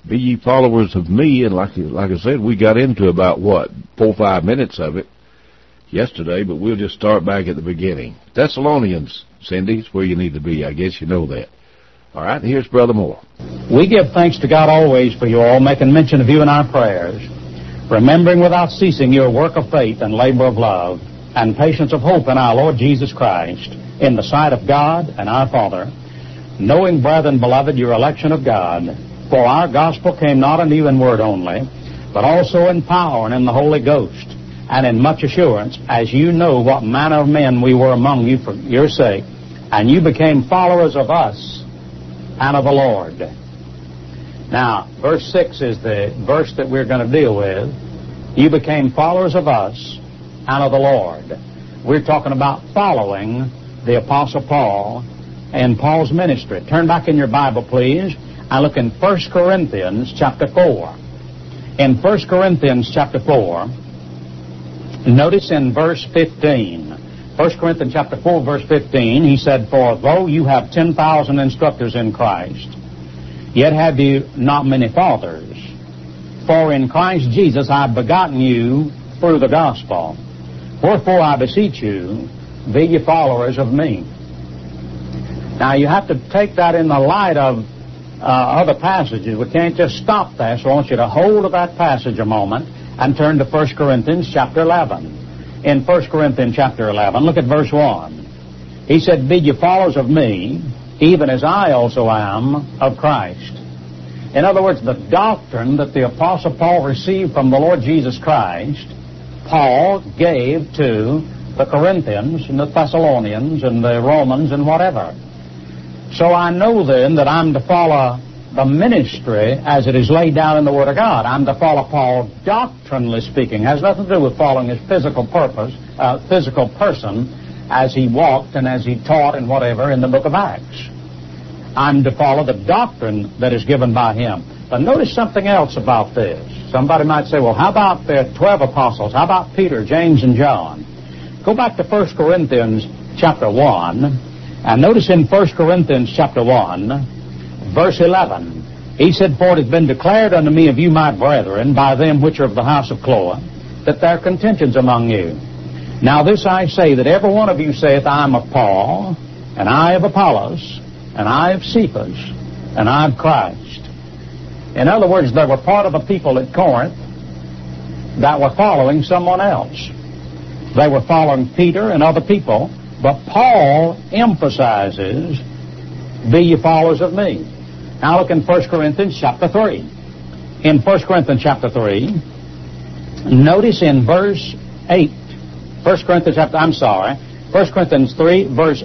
Be ye followers of me, and like I said, we got into about, 4 or 5 minutes of it yesterday, but we'll just start back at the beginning. Thessalonians, Cindy, is where you need to be. I guess you know that. All right, here's Brother Moore. We give thanks to God always for you all, making mention of you in our prayers, remembering without ceasing your work of faith and labor of love and patience of hope in our Lord Jesus Christ, in the sight of God and our Father, knowing, brethren, beloved, your election of God. For our gospel came not unto you in word only, but also in power and in the Holy Ghost, and in much assurance, as you know what manner of men we were among you for your sake, and you became followers of us and of the Lord. Now, verse 6 is the verse that we're going to deal with. You became followers of us and of the Lord. We're talking about following the Apostle Paul and Paul's ministry. Turn back in your Bible, please, and look in 1 Corinthians chapter 4. In 1 Corinthians chapter 4, notice in verse 15. 1 Corinthians chapter 4, verse 15, he said, For though you have 10,000 instructors in Christ, yet have you not many fathers. For in Christ Jesus I have begotten you through the gospel. Wherefore I beseech you, be ye followers of me. Now you have to take that in the light of other passages. We can't just stop there, so I want you to hold of that passage a moment and turn to 1 Corinthians chapter 11. In 1 Corinthians chapter 11, look at verse 1. He said, Be ye followers of me, even as I also am of Christ. In other words, the doctrine that the Apostle Paul received from the Lord Jesus Christ, Paul gave to the Corinthians and the Thessalonians and the Romans and whatever. So I know then that I'm to follow the ministry as it is laid down in the Word of God. I'm to follow Paul doctrinally speaking. It has nothing to do with following his physical person as he walked and as he taught and whatever in the book of Acts. I'm to follow the doctrine that is given by him. But notice something else about this. Somebody might say, well, how about the 12 apostles? How about Peter, James, and John? Go back to 1 Corinthians chapter 1, and notice in 1 Corinthians chapter 1, verse 11, he said, For it has been declared unto me of you, my brethren, by them which are of the house of Chloe, that there are contentions among you. Now this I say, that every one of you saith, I am of Paul, and I of Apollos, and I of Cephas, and I of Christ. In other words, there were part of the people at Corinth that were following someone else. They were following Peter and other people, but Paul emphasizes, Be ye followers of me. Now look in 1 Corinthians chapter 3. In 1 Corinthians chapter 3, notice in verse 8, 1 Corinthians 3, verse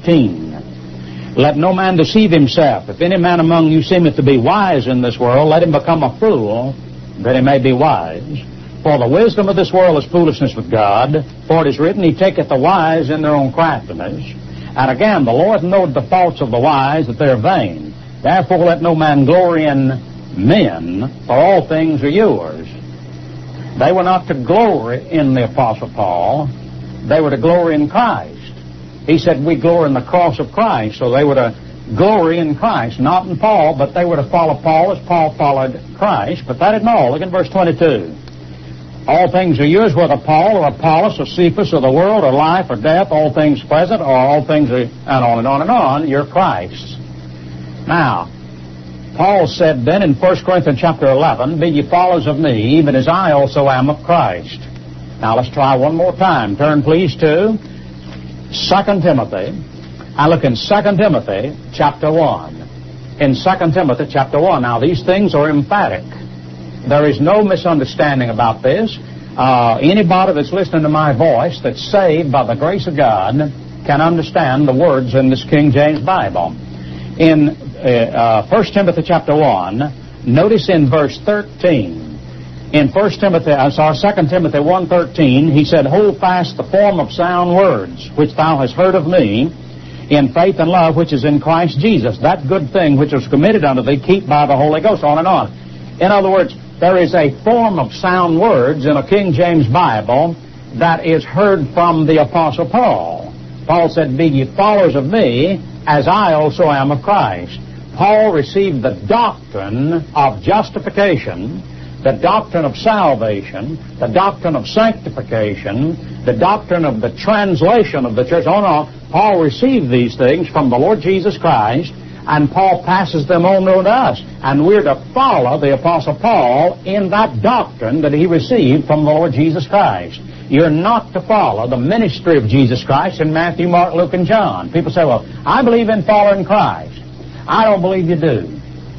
18. Let no man deceive himself. If any man among you seemeth to be wise in this world, let him become a fool, that he may be wise. For the wisdom of this world is foolishness with God. For it is written, He taketh the wise in their own craftiness. And again, the Lord knoweth the faults of the wise, that they are vain. Therefore let no man glory in men, for all things are yours. They were not to glory in the Apostle Paul. They were to glory in Christ. He said, we glory in the cross of Christ. So they were to glory in Christ, not in Paul, but they were to follow Paul as Paul followed Christ. But that isn't all. Look at verse 22. All things are yours, whether Paul or Apollos or Cephas or the world or life or death, all things present, or all things are, and on and on and on, you're Christ's. Now, Paul said then in 1 Corinthians chapter 11, Be ye followers of me, even as I also am of Christ. Now let's try one more time. Turn please to 2 Timothy. I look in 2 Timothy chapter 1. In 2 Timothy chapter 1. Now these things are emphatic. There is no misunderstanding about this. Anybody that's listening to my voice that's saved by the grace of God can understand the words in this King James Bible. In 1 Timothy chapter 1, notice in verse 13. In 2 Timothy 1:13, he said, Hold fast the form of sound words, which thou hast heard of me, in faith and love which is in Christ Jesus. That good thing which was committed unto thee, keep by the Holy Ghost, on and on. In other words, there is a form of sound words in a King James Bible that is heard from the Apostle Paul. Paul said, Be ye followers of me, as I also am of Christ. Paul received the doctrine of justification, the doctrine of salvation, the doctrine of sanctification, the doctrine of the translation of the church. Oh no, Paul received these things from the Lord Jesus Christ, and Paul passes them on to us. And we're to follow the Apostle Paul in that doctrine that he received from the Lord Jesus Christ. You're not to follow the ministry of Jesus Christ in Matthew, Mark, Luke, and John. People say, well, I believe in following Christ. I don't believe you do.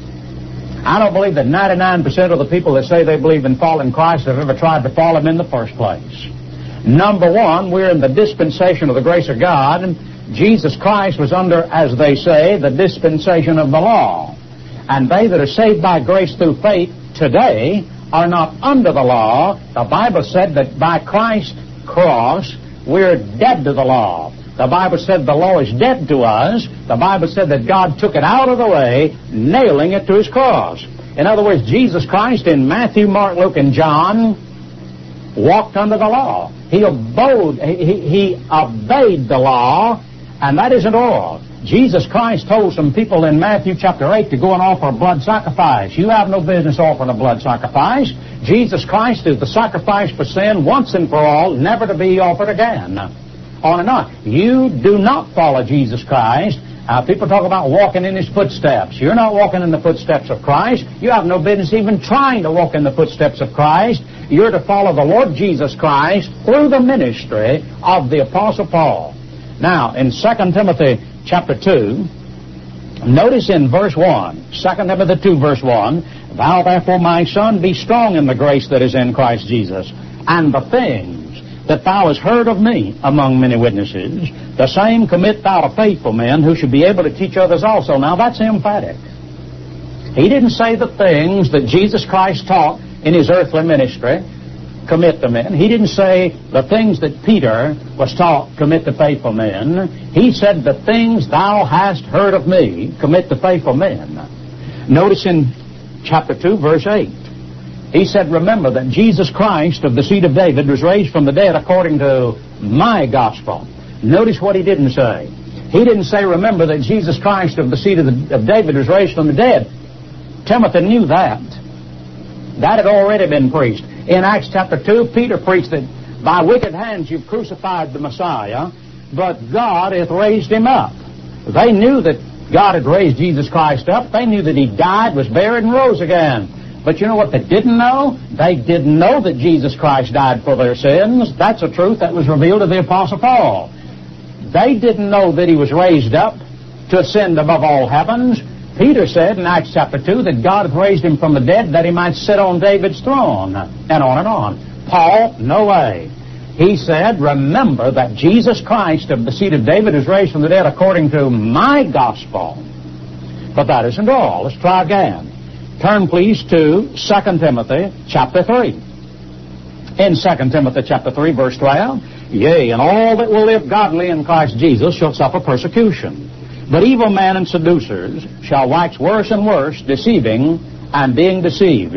I don't believe that 99% of the people that say they believe in following Christ have ever tried to follow Him in the first place. Number one, we're in the dispensation of the grace of God, and Jesus Christ was under, as they say, the dispensation of the law. And they that are saved by grace through faith today are not under the law. The Bible said that by Christ's cross, we're dead to the law. The Bible said the law is dead to us. The Bible said that God took it out of the way, nailing it to His cross. In other words, Jesus Christ in Matthew, Mark, Luke, and John walked under the law. He obeyed the law, and that isn't all. Jesus Christ told some people in Matthew chapter 8 to go and offer a blood sacrifice. You have no business offering a blood sacrifice. Jesus Christ is the sacrifice for sin once and for all, never to be offered again. On and on. You do not follow Jesus Christ. People talk about walking in His footsteps. You're not walking in the footsteps of Christ. You have no business even trying to walk in the footsteps of Christ. You're to follow the Lord Jesus Christ through the ministry of the Apostle Paul. Now, in 2 Timothy chapter 2, notice in verse 1, 2 Timothy 2 verse 1, Thou therefore, my son, be strong in the grace that is in Christ Jesus, and the things that thou hast heard of me among many witnesses, the same commit thou to faithful men who should be able to teach others also. Now that's emphatic. He didn't say the things that Jesus Christ taught in His earthly ministry, commit to men. He didn't say the things that Peter was taught, commit to faithful men. He said the things thou hast heard of me, commit to faithful men. Notice in chapter 2, verse 8. He said, remember that Jesus Christ of the seed of David was raised from the dead according to my gospel. Notice what he didn't say. He didn't say, remember that Jesus Christ of the seed of David was raised from the dead. Timothy knew that. That had already been preached. In Acts chapter 2, Peter preached that by wicked hands you've crucified the Messiah, but God hath raised Him up. They knew that God had raised Jesus Christ up. They knew that He died, was buried, and rose again. But you know what they didn't know? They didn't know that Jesus Christ died for their sins. That's a truth that was revealed to the Apostle Paul. They didn't know that He was raised up to ascend above all heavens. Peter said in Acts chapter 2 that God had raised Him from the dead that He might sit on David's throne, and on and on. Paul, no way. He said, remember that Jesus Christ of the seed of David is raised from the dead according to my gospel. But that isn't all. Let's try again. Turn, please, to 2 Timothy chapter 3. In 2 Timothy chapter 3, verse 12, Yea, and all that will live godly in Christ Jesus shall suffer persecution. But evil men and seducers shall wax worse and worse, deceiving and being deceived.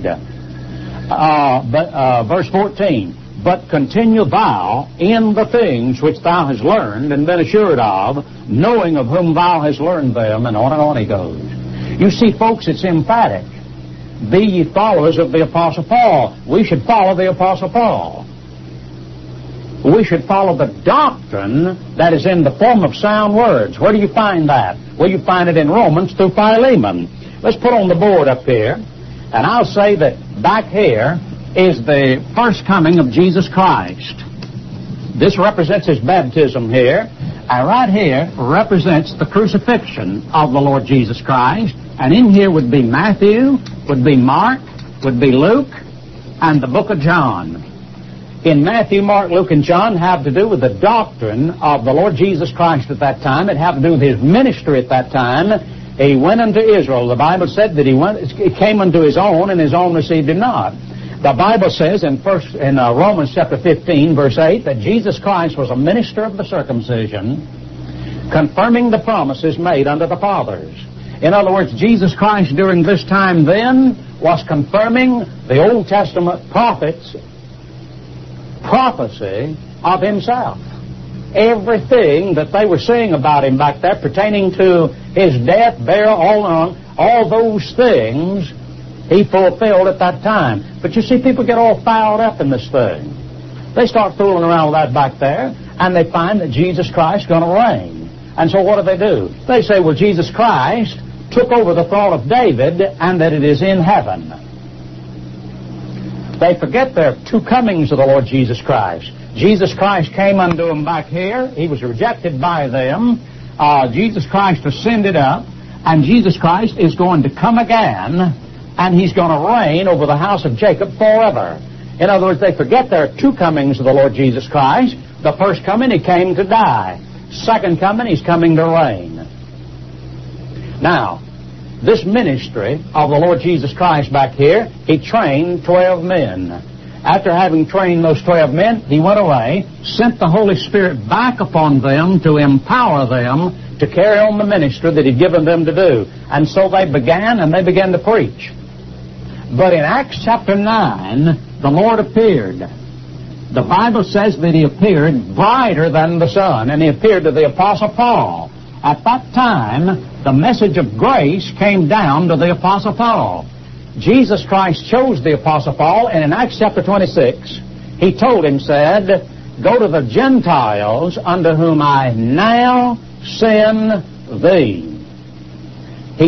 Verse 14, But continue thou in the things which thou hast learned and been assured of, knowing of whom thou hast learned them, and on he goes. You see, folks, it's emphatic. Be ye followers of the Apostle Paul. We should follow the Apostle Paul. We should follow the doctrine that is in the form of sound words. Where do you find that? Well, you find it in Romans through Philemon. Let's put on the board up here, and I'll say that back here is the first coming of Jesus Christ. This represents His baptism here, and right here represents the crucifixion of the Lord Jesus Christ. And in here would be Matthew, would be Mark, would be Luke, and the book of John. In Matthew, Mark, Luke, and John have to do with the doctrine of the Lord Jesus Christ at that time. It had to do with His ministry at that time. He went unto Israel. The Bible said that He came unto His own, and His own received Him not. The Bible says in Romans chapter 15, verse 8, that Jesus Christ was a minister of the circumcision, confirming the promises made unto the fathers. In other words, Jesus Christ during this time then was confirming the Old Testament prophets' prophecy of Himself. everything that they were saying about him back there pertaining to his death, burial, all those things he fulfilled at that time. But you see, people get all fouled up in this thing. They start fooling around with that back there, and they find that Jesus Christ is going to reign. And so what do? They say, well, Jesus Christ took over the throne of David and that it is in heaven. They forget there are two comings of the Lord Jesus Christ. Jesus Christ came unto them back here. He was rejected by them. Jesus Christ ascended up, and Jesus Christ is going to come again, and he's going to reign over the house of Jacob forever. In other words, they forget there are two comings of the Lord Jesus Christ. The first coming, he came to die. Second coming, he's coming to reign. Now, this ministry of the Lord Jesus Christ back here, he trained 12 men. After having trained those 12 men, he went away, sent the Holy Spirit back upon them to empower them to carry on the ministry that he'd given them to do. And so they began to preach. But in Acts chapter 9, the Lord appeared. The Bible says that he appeared brighter than the sun, and he appeared to the Apostle Paul. At that time, the message of grace came down to the Apostle Paul. Jesus Christ chose the Apostle Paul, and in Acts chapter 26, he told him, said, go to the Gentiles unto whom I now send thee. He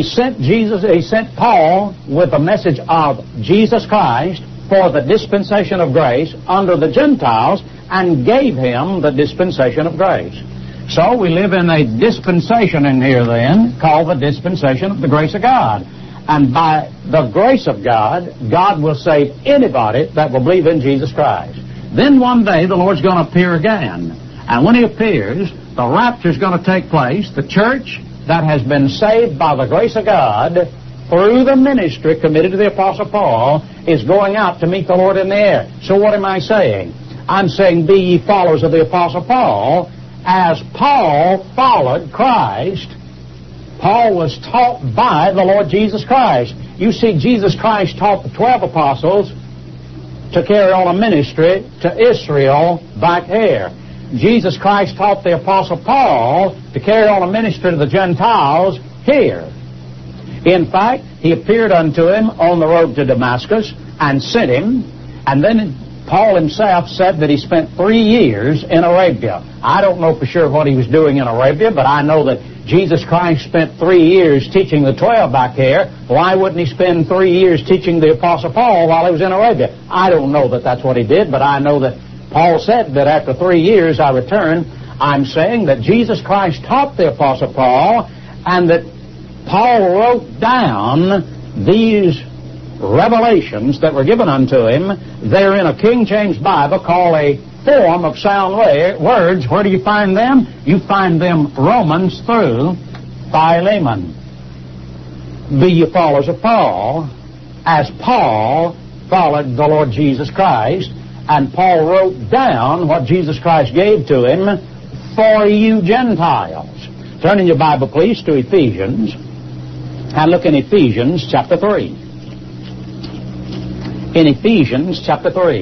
sent Paul with the message of Jesus Christ for the dispensation of grace unto the Gentiles, and gave him the dispensation of grace. So we live in a dispensation in here then, called the dispensation of the grace of God. And by the grace of God, God will save anybody that will believe in Jesus Christ. Then one day the Lord's going to appear again. And when he appears, the rapture is going to take place. The church that has been saved by the grace of God through the ministry committed to the Apostle Paul is going out to meet the Lord in the air. So what am I saying? I'm saying, be ye followers of the Apostle Paul. As Paul followed Christ, Paul was taught by the Lord Jesus Christ. You see, Jesus Christ taught the 12 apostles to carry on a ministry to Israel back here. Jesus Christ taught the Apostle Paul to carry on a ministry to the Gentiles here. In fact, he appeared unto him on the road to Damascus and sent him, and then Paul himself said that he spent 3 years in Arabia. I don't know for sure what he was doing in Arabia, but I know that Jesus Christ spent 3 years teaching the 12 back here. Why wouldn't he spend 3 years teaching the Apostle Paul while he was in Arabia? I don't know that that's what he did, but I know that Paul said that after 3 years I returned. I'm saying that Jesus Christ taught the Apostle Paul, and that Paul wrote down these revelations that were given unto him. They're in a King James Bible called a form of sound words. Where do you find them? You find them Romans through Philemon. Be ye followers of Paul, as Paul followed the Lord Jesus Christ, and Paul wrote down what Jesus Christ gave to him for you Gentiles. Turn in your Bible, please, to Ephesians, and look in Ephesians chapter 3. In Ephesians chapter 3.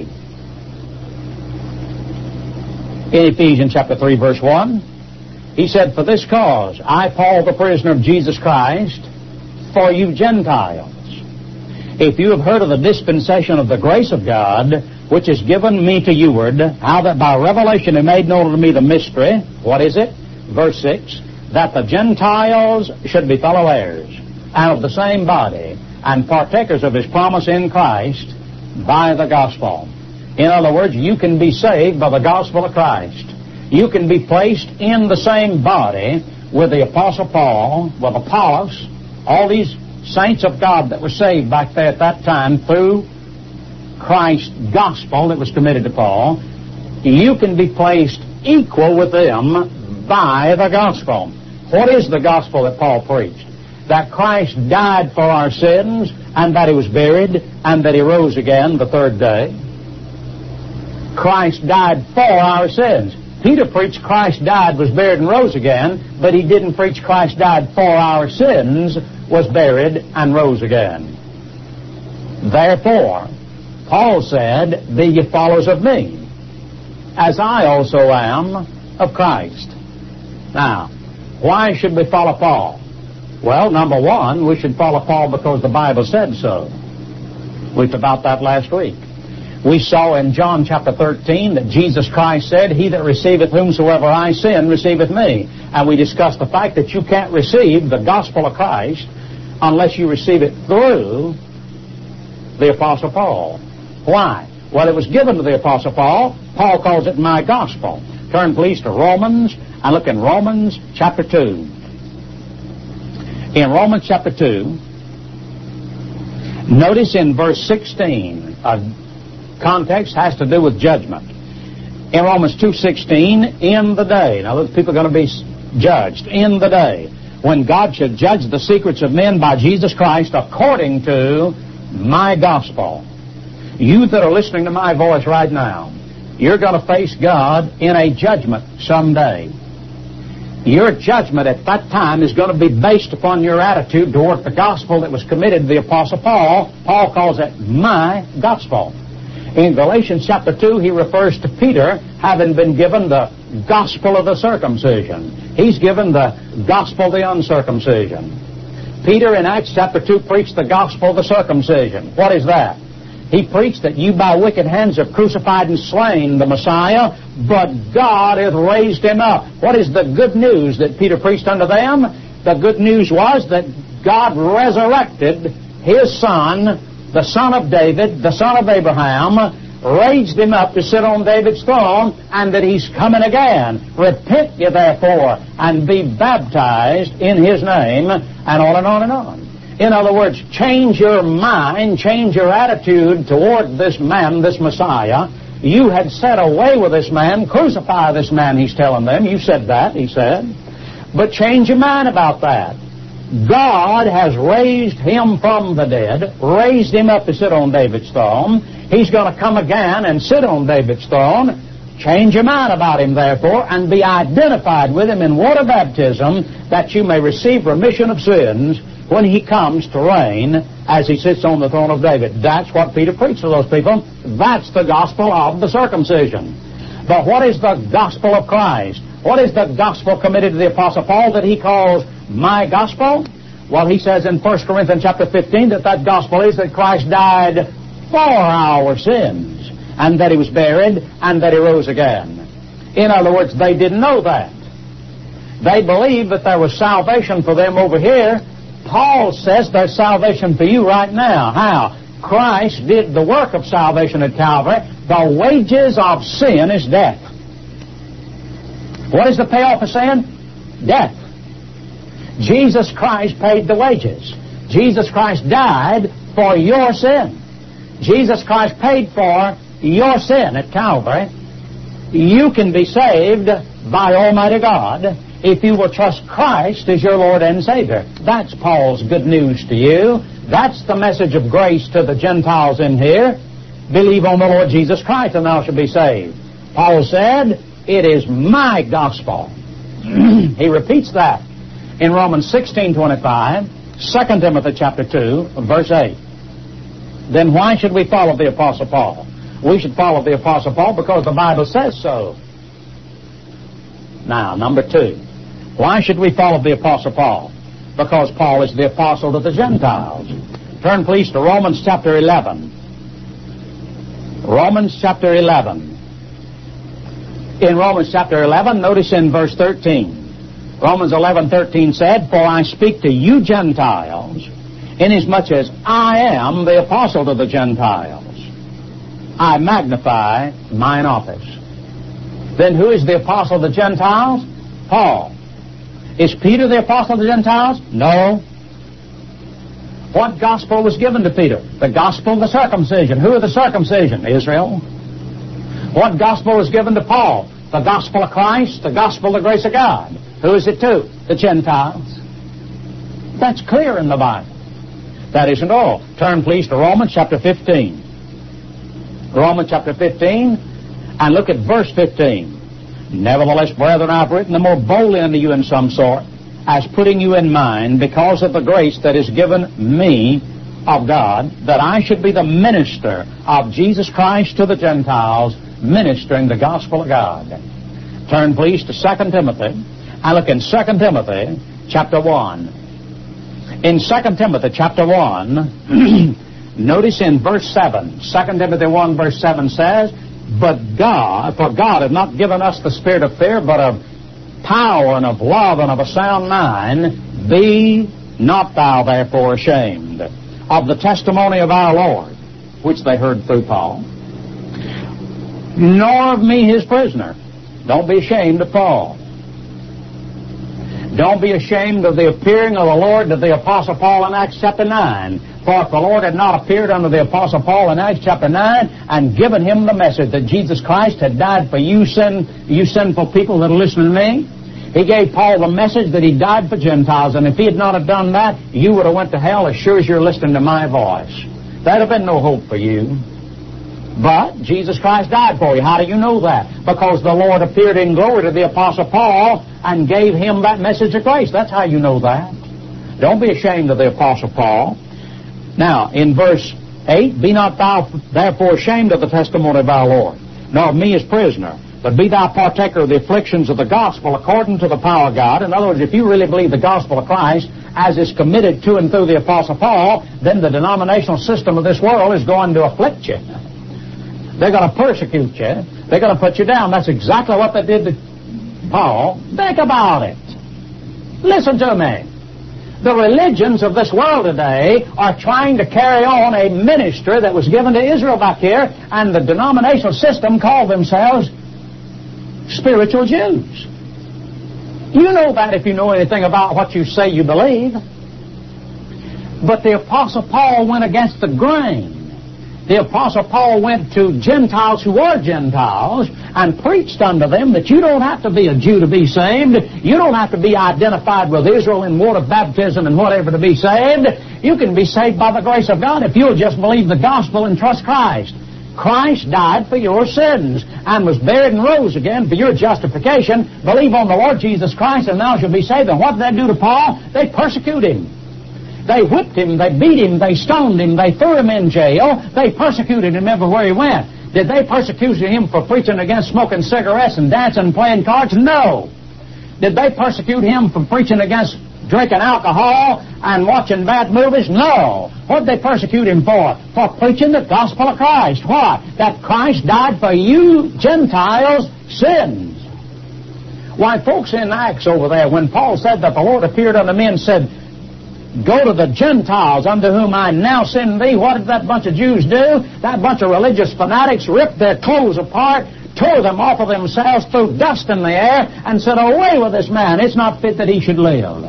In Ephesians chapter 3, verse 1, he said, for this cause, I, Paul, the prisoner of Jesus Christ, for you Gentiles, if you have heard of the dispensation of the grace of God, which is given me to youward, how that by revelation he made known to me the mystery, what is it? Verse 6, that the Gentiles should be fellow heirs, and of the same body, and partakers of his promise in Christ, by the gospel. In other words, you can be saved by the gospel of Christ. You can be placed in the same body with the Apostle Paul, with Apollos, all these saints of God that were saved back there at that time through Christ's gospel that was committed to Paul. You can be placed equal with them by the gospel. What is the gospel that Paul preached? That Christ died for our sins, and that he was buried, and that he rose again the third day. Christ died for our sins. Peter preached Christ died, was buried, and rose again, but he didn't preach Christ died for our sins, was buried, and rose again. Therefore, Paul said, be ye followers of me, as I also am of Christ. Now, why should we follow Paul? Well, number one, we should follow Paul because the Bible said so. We talked about that last week. We saw in John chapter 13 that Jesus Christ said, "He that receiveth whomsoever I send receiveth me." And we discussed the fact that you can't receive the gospel of Christ unless you receive it through the Apostle Paul. Why? Well, it was given to the Apostle Paul. Paul calls it my gospel. Turn, please, to Romans and look in Romans chapter 2. In Romans chapter 2, notice in verse 16, context has to do with judgment. In Romans 2:16, in the day. Now, those people are going to be judged in the day when God should judge the secrets of men by Jesus Christ according to my gospel. You that are listening to my voice right now, you're going to face God in a judgment someday. Your judgment at that time is going to be based upon your attitude toward the gospel that was committed to the Apostle Paul. Paul calls it my gospel. In Galatians chapter 2, he refers to Peter having been given the gospel of the circumcision. He's given the gospel of the uncircumcision. Peter in Acts chapter 2 preached the gospel of the circumcision. What is that? He preached that you by wicked hands have crucified and slain the Messiah, but God hath raised him up. What is the good news that Peter preached unto them? The good news was that God resurrected his Son, the Son of David, the Son of Abraham, raised him up to sit on David's throne, and that he's coming again. Repent ye therefore, and be baptized in his name, and on and on and on. In other words, change your mind, change your attitude toward this man, this Messiah. You had said away with this man, crucify this man, he's telling them. You said that, he said. But change your mind about that. God has raised him from the dead, raised him up to sit on David's throne. He's going to come again and sit on David's throne. Change your mind about him, therefore, and be identified with him in water baptism, that you may receive remission of sins when he comes to reign as he sits on the throne of David. That's what Peter preached to those people. That's the gospel of the circumcision. But what is the gospel of Christ? What is the gospel committed to the Apostle Paul that he calls my gospel? Well, he says in 1 Corinthians chapter 15 that gospel is that Christ died for our sins, and that he was buried, and that he rose again. In other words, they didn't know that. They believed that there was salvation for them over here. Paul says there's salvation for you right now. How? Christ did the work of salvation at Calvary. The wages of sin is death. What is the payoff of sin? Death. Jesus Christ paid the wages. Jesus Christ died for your sin. Jesus Christ paid for your sin at Calvary. You can be saved by Almighty God if you will trust Christ as your Lord and Savior. That's Paul's good news to you. That's the message of grace to the Gentiles in here. Believe on the Lord Jesus Christ and thou shalt be saved. Paul said, it is my gospel. He repeats that in Romans 16:25, 2 Timothy chapter 2, verse 8. Then why should we follow the Apostle Paul? We should follow the Apostle Paul because the Bible says so. Now, number 2. Why should we follow the Apostle Paul? Because Paul is the apostle to the Gentiles. Turn, please, to Romans chapter 11. Romans chapter 11. In Romans chapter 11, notice in verse 13. Romans 11:13 said, for I speak to you Gentiles, inasmuch as I am the apostle to the Gentiles. I magnify mine office. Then who is the apostle to the Gentiles? Paul. Is Peter the apostle to the Gentiles? No. What gospel was given to Peter? The gospel of the circumcision. Who are the circumcision? Israel. What gospel was given to Paul? The gospel of Christ, the gospel of the grace of God. Who is it to? The Gentiles. That's clear in the Bible. That isn't all. Turn, please, to Romans chapter 15. Romans chapter 15, and look at verse 15. Nevertheless, brethren, I have written the more boldly unto you in some sort, as putting you in mind, because of the grace that is given me of God, that I should be the minister of Jesus Christ to the Gentiles, ministering the gospel of God. Turn, please, to 2 Timothy. I look in 2 Timothy, chapter 1. In 2 Timothy, chapter 1, notice in verse 7, 2 Timothy 1, verse 7 says, for God hath not given us the spirit of fear, but of power and of love and of a sound mind. Be not thou therefore ashamed of the testimony of our Lord, which they heard through Paul, nor of me his prisoner. Don't be ashamed of Paul. Don't be ashamed of the appearing of the Lord to the Apostle Paul in Acts chapter 9. For if the Lord had not appeared unto the Apostle Paul in Acts chapter 9 and given him the message that Jesus Christ had died for you sinful people that are listening to me, he gave Paul the message that he died for Gentiles. And if he had not have done that, you would have went to hell as sure as you're listening to my voice. There'd have been no hope for you. But Jesus Christ died for you. How do you know that? Because the Lord appeared in glory to the Apostle Paul and gave him that message of grace. That's how you know that. Don't be ashamed of the Apostle Paul. Now, in verse 8, be not thou therefore ashamed of the testimony of our Lord, nor of me as prisoner, but be thou partaker of the afflictions of the gospel according to the power of God. In other words, if you really believe the gospel of Christ as is committed to and through the Apostle Paul, then the denominational system of this world is going to afflict you. They're going to persecute you. They're going to put you down. That's exactly what they did to Paul. Think about it. Listen to me. The religions of this world today are trying to carry on a ministry that was given to Israel back here, and the denominational system called themselves spiritual Jews. You know that if you know anything about what you say you believe. But the Apostle Paul went against the grain. The Apostle Paul went to Gentiles who were Gentiles and preached unto them that you don't have to be a Jew to be saved. You don't have to be identified with Israel in water baptism and whatever to be saved. You can be saved by the grace of God if you'll just believe the gospel and trust Christ. Christ died for your sins and was buried and rose again for your justification. Believe on the Lord Jesus Christ and thou shalt be saved. And what did they do to Paul? They persecuted him. They whipped him, they beat him, they stoned him, they threw him in jail, they persecuted him everywhere he went. Did they persecute him for preaching against smoking cigarettes and dancing and playing cards? No. Did they persecute him for preaching against drinking alcohol and watching bad movies? No. What did they persecute him for? For preaching the gospel of Christ. What? That Christ died for you Gentiles' sins. Why, folks, in Acts over there, when Paul said that the Lord appeared unto me and said, go to the Gentiles unto whom I now send thee. What did that bunch of Jews do? That bunch of religious fanatics ripped their clothes apart, tore them off of themselves, threw dust in the air, and said, away with this man. It's not fit that he should live.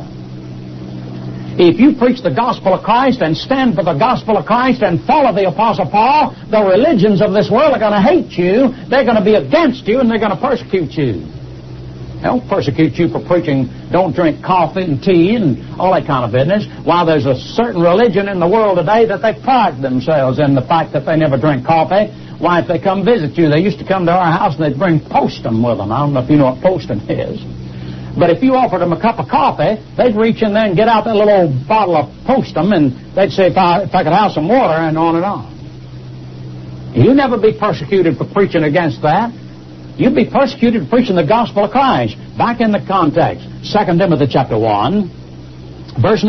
If you preach the gospel of Christ and stand for the gospel of Christ and follow the Apostle Paul, the religions of this world are going to hate you, they're going to be against you, and they're going to persecute you. They'll persecute you for preaching don't drink coffee and tea and all that kind of business. While there's a certain religion in the world today that they pride themselves in the fact that they never drink coffee. Why, if they come visit you, they used to come to our house and they'd bring Postum with them. I don't know if you know what Postum is. But if you offered them a cup of coffee, they'd reach in there and get out that little old bottle of Postum and they'd say, if I could have some water, and on and on. You'll never be persecuted for preaching against that. You'd be persecuted for preaching the gospel of Christ. Back in the context, 2 Timothy chapter 1, verse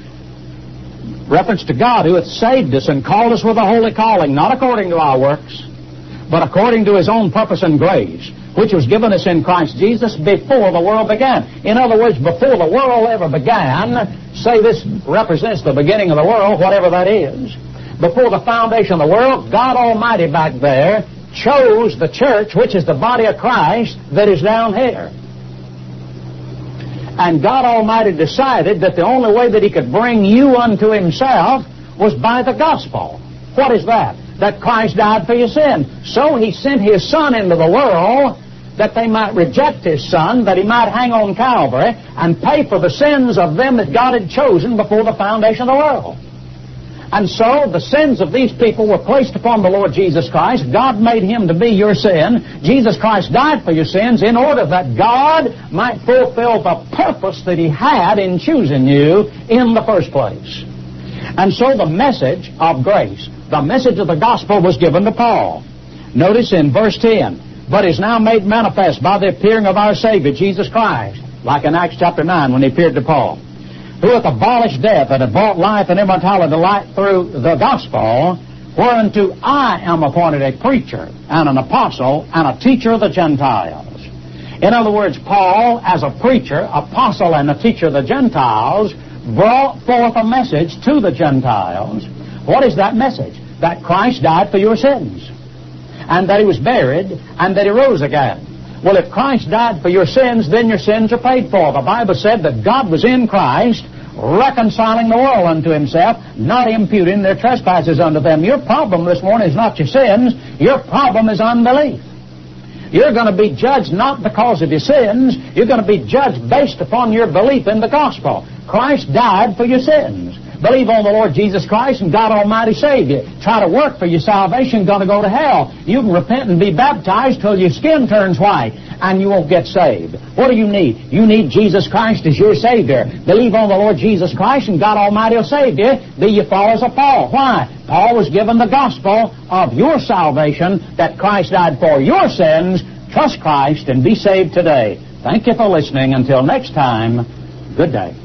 9. Reference to God who hath saved us and called us with a holy calling, not according to our works, but according to his own purpose and grace, which was given us in Christ Jesus before the world began. In other words, before the world ever began, say this represents the beginning of the world, whatever that is. Before the foundation of the world, God Almighty back there chose the church, which is the body of Christ, that is down here. And God Almighty decided that the only way that he could bring you unto himself was by the gospel. What is that? That Christ died for your sin. So he sent his Son into the world that they might reject his Son, that he might hang on Calvary and pay for the sins of them that God had chosen before the foundation of the world. And so the sins of these people were placed upon the Lord Jesus Christ. God made him to be your sin. Jesus Christ died for your sins in order that God might fulfill the purpose that he had in choosing you in the first place. And so the message of grace, the message of the gospel was given to Paul. Notice in verse 10, but is now made manifest by the appearing of our Savior, Jesus Christ, like in Acts chapter 9 when he appeared to Paul, who hath abolished death and hath brought life and immortality to light through the gospel, whereunto I am appointed a preacher and an apostle and a teacher of the Gentiles. In other words, Paul, as a preacher, apostle, and a teacher of the Gentiles, brought forth a message to the Gentiles. What is that message? That Christ died for your sins, and that he was buried, and that he rose again. Well, if Christ died for your sins, then your sins are paid for. The Bible said that God was in Christ, reconciling the world unto himself, not imputing their trespasses unto them. Your problem this morning is not your sins. Your problem is unbelief. You're going to be judged not because of your sins. You're going to be judged based upon your belief in the gospel. Christ died for your sins. Believe on the Lord Jesus Christ and God Almighty save you. Try to work for your salvation, going to go to hell. You can repent and be baptized till your skin turns white, and you won't get saved. What do you need? You need Jesus Christ as your Savior. Believe on the Lord Jesus Christ and God Almighty will save you. Be your followers of Paul. Why? Paul was given the gospel of your salvation, that Christ died for your sins. Trust Christ and be saved today. Thank you for listening. Until next time, good day.